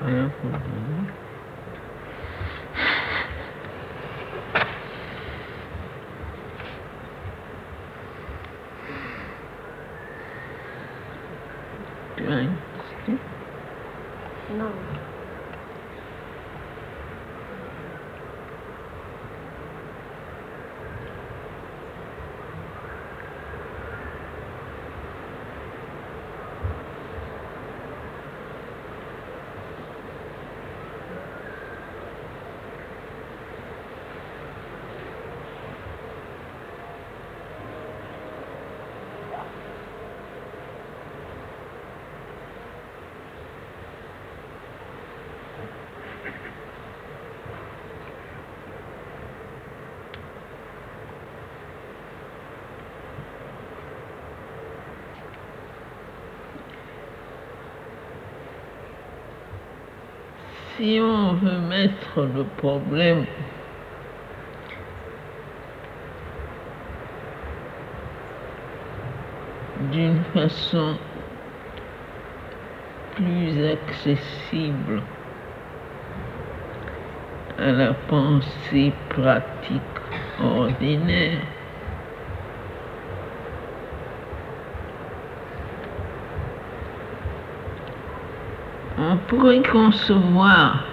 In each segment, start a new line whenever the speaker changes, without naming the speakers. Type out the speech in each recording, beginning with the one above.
rien pour dire. Tu as une question?
Non.
Si on veut mettre le problème d'une façon plus accessible à la pensée pratique ordinaire, on pourrait concevoir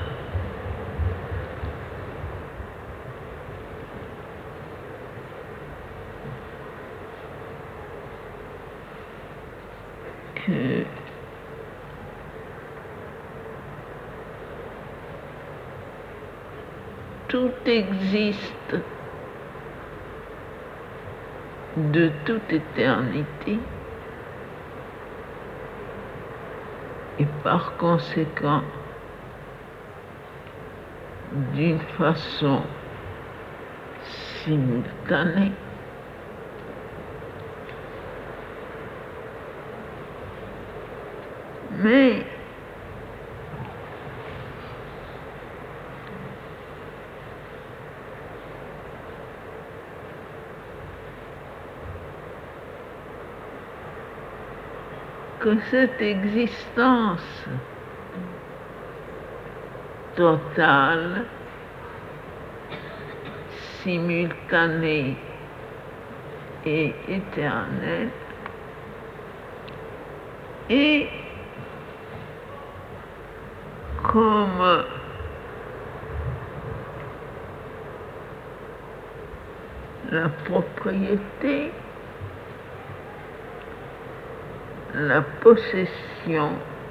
que tout existe de toute éternité et par conséquent d'une façon simultanée. Mais que cette existence totale, simultanée et éternelle est comme la propriété, la possession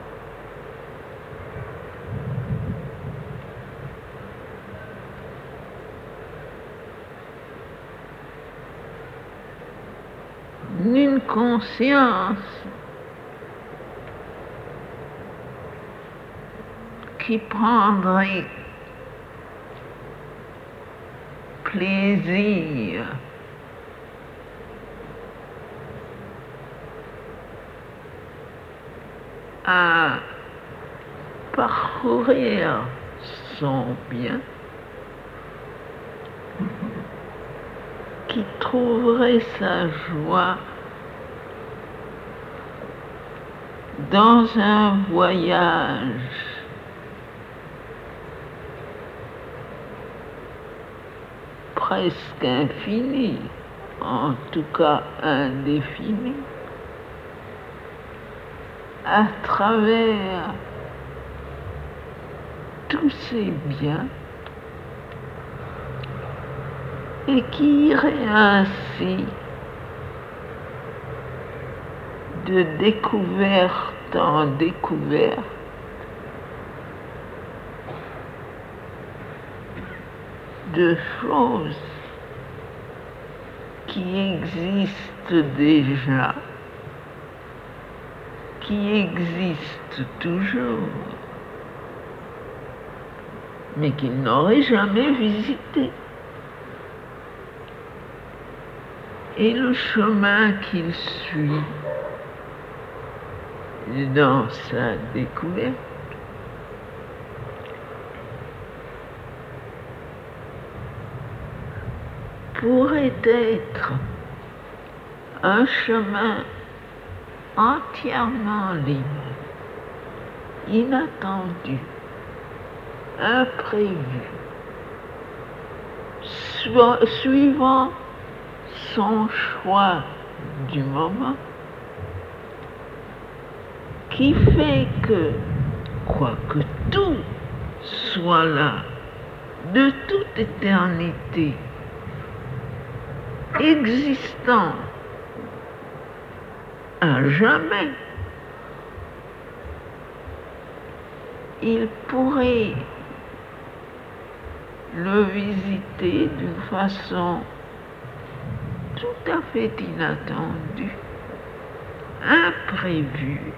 d'une conscience qui prendrait plaisir à parcourir son bien, qui trouverait sa joie dans un voyage presque infini, en tout cas indéfini, à travers tous ces biens et qui irait ainsi de découverte en découverte, de choses qui existent déjà, qui existent toujours, mais qu'il n'aurait jamais visité. Et le chemin qu'il suit dans sa découverte pourrait être un chemin entièrement libre, inattendu, imprévu, suivant son choix du moment, qui fait que, quoique tout soit là, de toute éternité, existant à jamais, il pourrait le visiter d'une façon tout à fait inattendue, imprévue,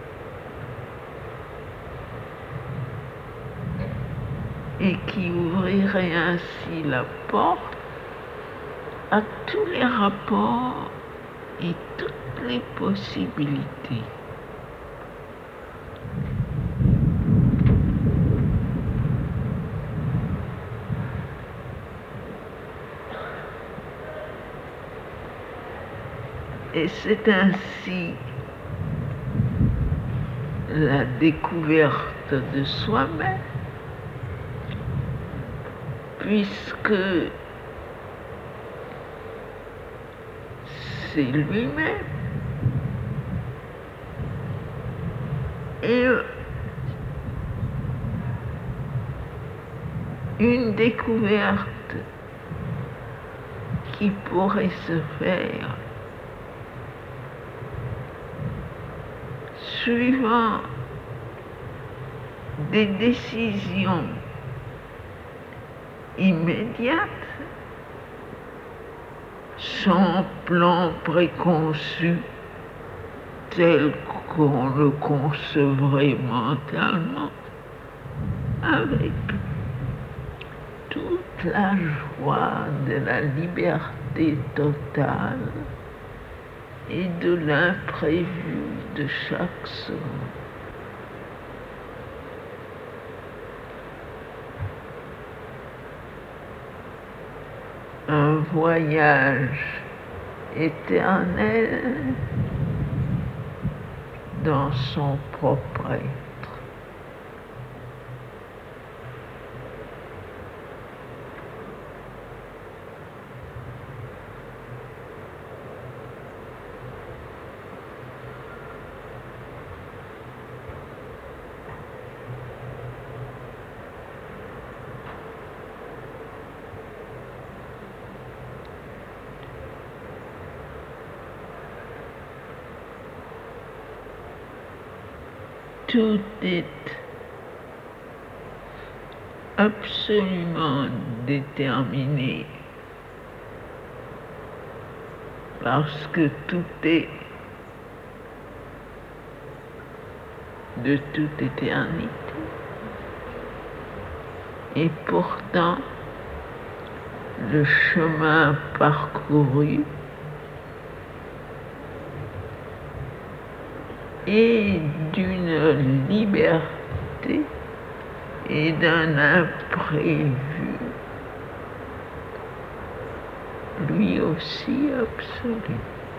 et qui ouvrirait ainsi la porte à tous les rapports et toutes les possibilités. Et c'est ainsi la découverte de soi-même, puisque c'est lui-même. Et une découverte qui pourrait se faire suivant des décisions immédiates, sans plan préconçu tel qu'on le concevrait mentalement, avec toute la joie de la liberté totale et de l'imprévu de chaque seconde. Un voyage éternel dans son propre être. Tout est absolument déterminé parce que tout est de toute éternité. Et pourtant, le chemin parcouru est d'une liberté et d'un imprévu, lui aussi absolu.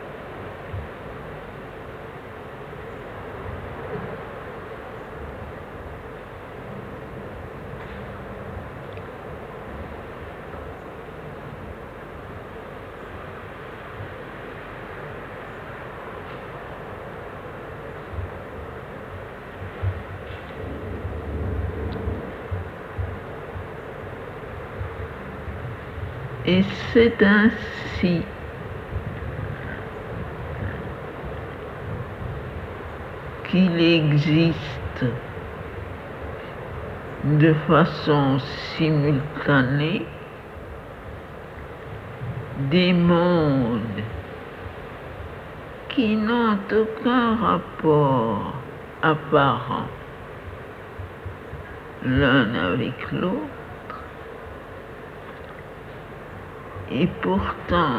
Et c'est ainsi qu'il existe de façon simultanée des mondes qui n'ont aucun rapport apparent l'un avec l'autre, et pourtant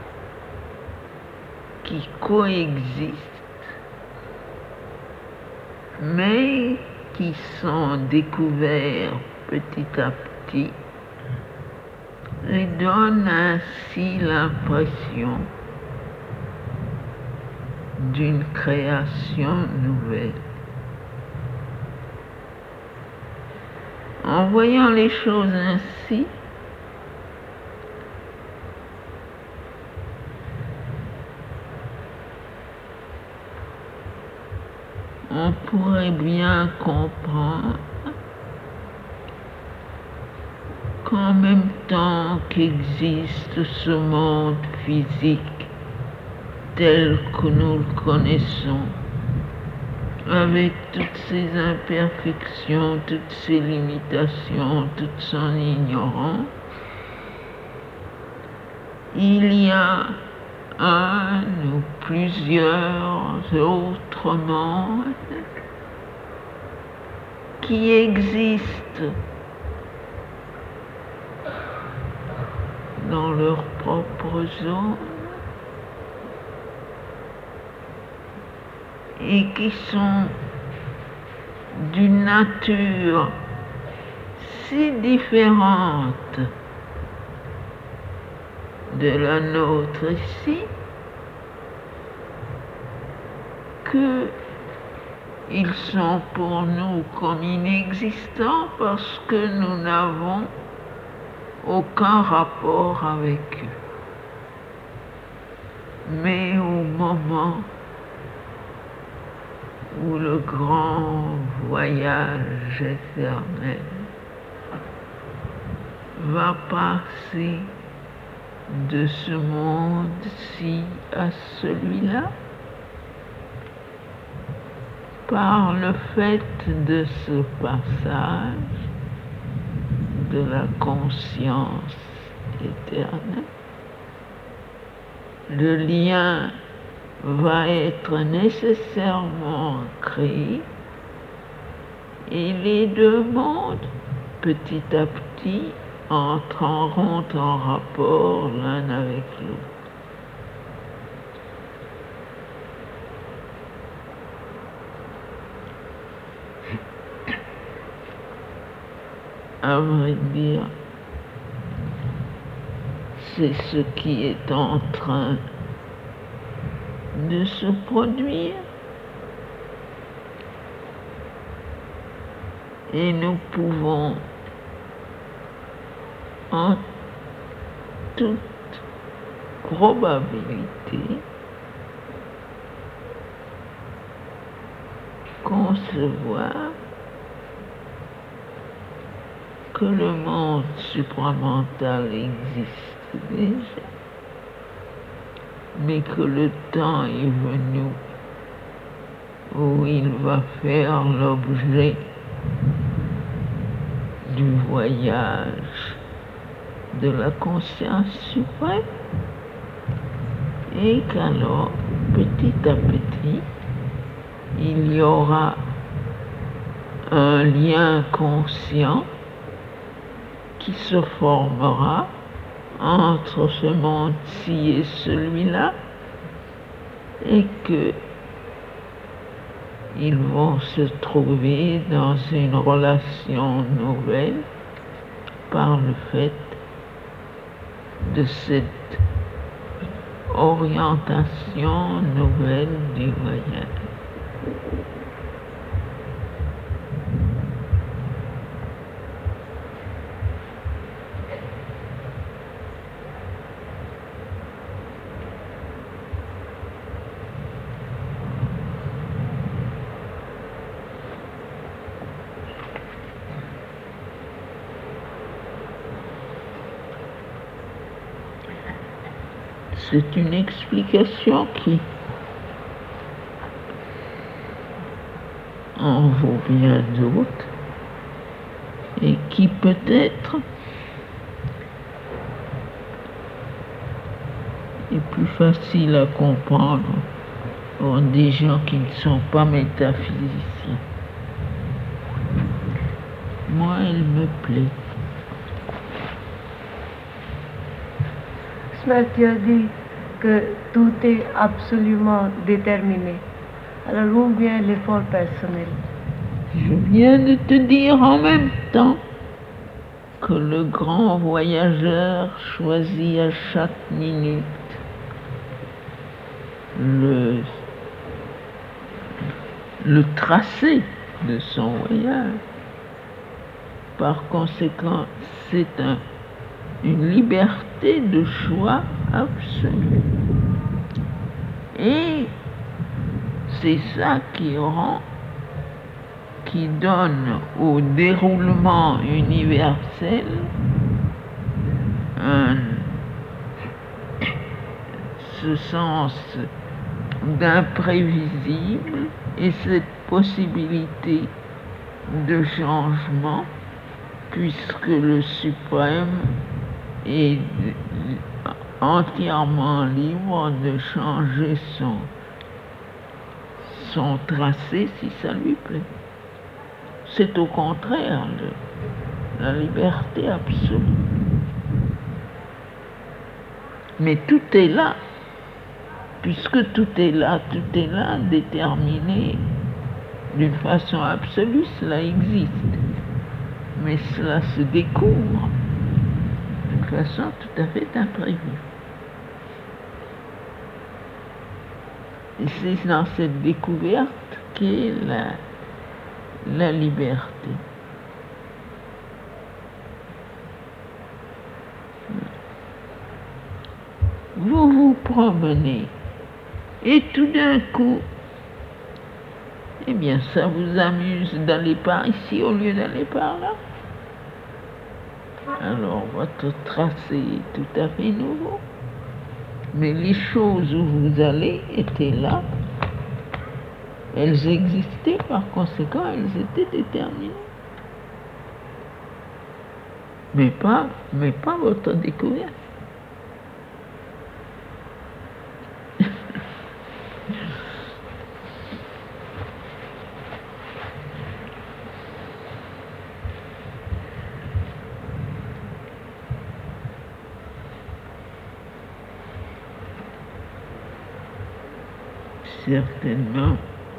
qui coexistent, mais qui sont découverts petit à petit et donnent ainsi l'impression d'une création nouvelle. En voyant les choses ainsi, on pourrait bien comprendre qu'en même temps qu'existe ce monde physique tel que nous le connaissons, avec toutes ses imperfections, toutes ses limitations, toute son ignorance, il y a un ou plusieurs autres mondes qui existent dans leur propre zone et qui sont d'une nature si différente de la nôtre ici que ils sont pour nous comme inexistants parce que nous n'avons aucun rapport avec eux. Mais au moment où le grand voyage éternel va passer de ce monde-ci à celui-là, par le fait de ce passage de la conscience éternelle, le lien va être nécessairement créé et les deux mondes, petit à petit, entreront en rapport l'un avec l'autre. À vrai dire, c'est ce qui est en train de se produire. Et nous pouvons en toute probabilité concevoir que le monde supramental existe déjà, mais que le temps est venu où il va faire l'objet du voyage de la conscience suprême et qu'alors, petit à petit, il y aura un lien conscient qui se formera entre ce monde-ci et celui-là et que ils vont se trouver dans une relation nouvelle par le fait de cette orientation nouvelle du voyage. C'est une explication qui en vaut bien d'autres et qui peut-être est plus facile à comprendre pour des gens qui ne sont pas métaphysiciens. Moi, elle me plaît.
Tu as dit que tout est absolument déterminé. Alors où vient l'effort personnel?
Je viens de te dire en même temps que le grand voyageur choisit à chaque minute le tracé de son voyage. Par conséquent, c'est une liberté de choix absolue. Et c'est ça qui donne au déroulement universel ce sens d'imprévisible et cette possibilité de changement, puisque le suprême est entièrement libre de changer son tracé si ça lui plaît. C'est au contraire la liberté absolue. Mais tout est là, puisque tout est là déterminé d'une façon absolue, cela existe. Mais cela se découvre d'une façon tout à fait imprévue. Et c'est dans cette découverte qu'est la liberté. Vous vous promenez et tout d'un coup, eh bien, ça vous amuse d'aller par ici au lieu d'aller par là. Alors, votre tracé est tout à fait nouveau. Mais les choses où vous allez étaient là. Elles existaient, par conséquent, elles étaient déterminées. Mais pas votre découverte. Certainement,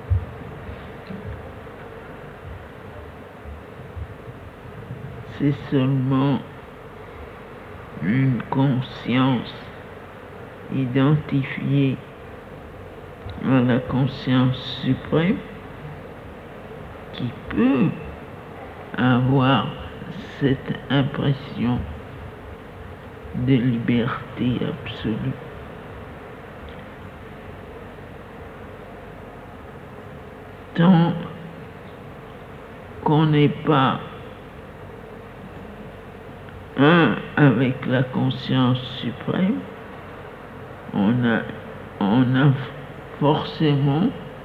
c'est seulement une conscience identifiée à la conscience suprême qui peut avoir cette impression de liberté absolue. Tant qu'on n'est pas un avec la conscience suprême, on a forcément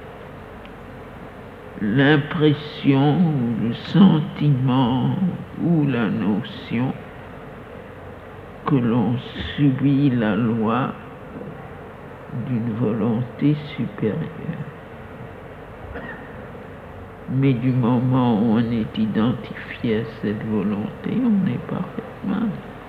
l'impression ou le sentiment ou la notion que l'on subit la loi d'une volonté supérieure. Mais du moment où on est identifié à cette volonté, on est parfaitement.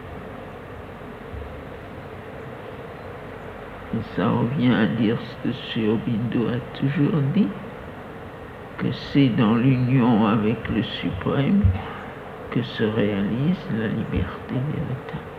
Et ça revient à dire ce que Sri Aurobindo a toujours dit, que c'est dans l'union avec le Suprême que se réalise la liberté véritable.